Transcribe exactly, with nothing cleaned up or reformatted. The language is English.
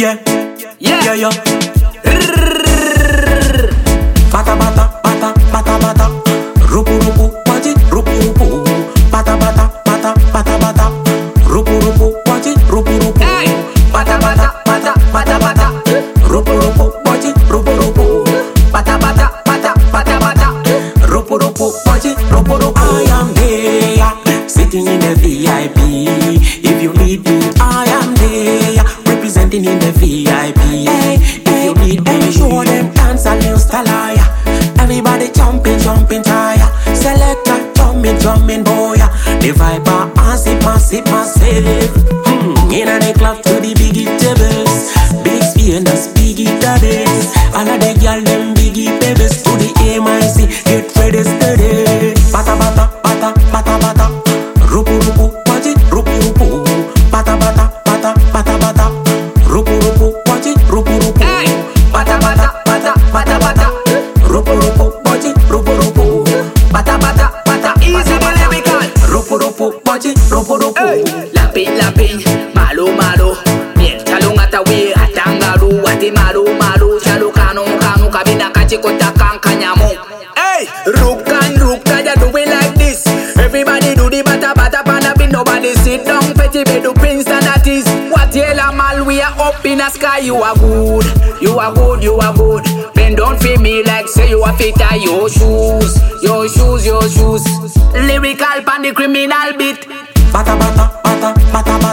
Yeah, Yeah, yeah, yeah. Bata bata bata bata bata. Rupu rupu watch it rupu rupu. Bata bata bata bata bata. Rupu rupu watch it rupu rupu. Hey, Bata bata bata bata bata. Rupu rupu watch it rupu rupu. Bata bata bata bata bata. Rupu rupu watch it rupu rupu. I am there, sitting in the V I P. If you need me, I am there, representing in the V I P. Hey, if you need me, show them dance a new style. Everybody jumping, jumping tire. Selector, drumming, drumming boy. The vibe are massive, massive, massive. Hmm, in the club to the biggie tables. Big speakers, biggie daddies. All of the girl them biggie babies. To the M I C, get ready steady. Bata bata bata bata bata. Rupu rupu, watch it, rupu rupu. Bata bata bata bata bata. Rupu rupu, watch it, rupu rupu. Hey. Bata bata bata bata bata. Rupu rupu, watch it, rupu rupu. Bata bata bata. easy the lyrical. Rupu rupu, watch it, rupu rupu. Hey, lapping, lapping, malo, malo. Mientalo ngatawi atangaru, ati malu, malu. Chalo kanu, kanu, kabina kachikota kankanyamu. Hey, rukan, rukan, ya do it like this. Everybody do the bata, bata, pana, bin nobody sit down. Petty bedu prince and that is what yella mal. We are up in the sky. You are good, you are good, you are good. Then don't feel me like say you are fit at your shoes, your shoes, your shoes. Lyrical pan the criminal beat. Bata bata bata bata bata.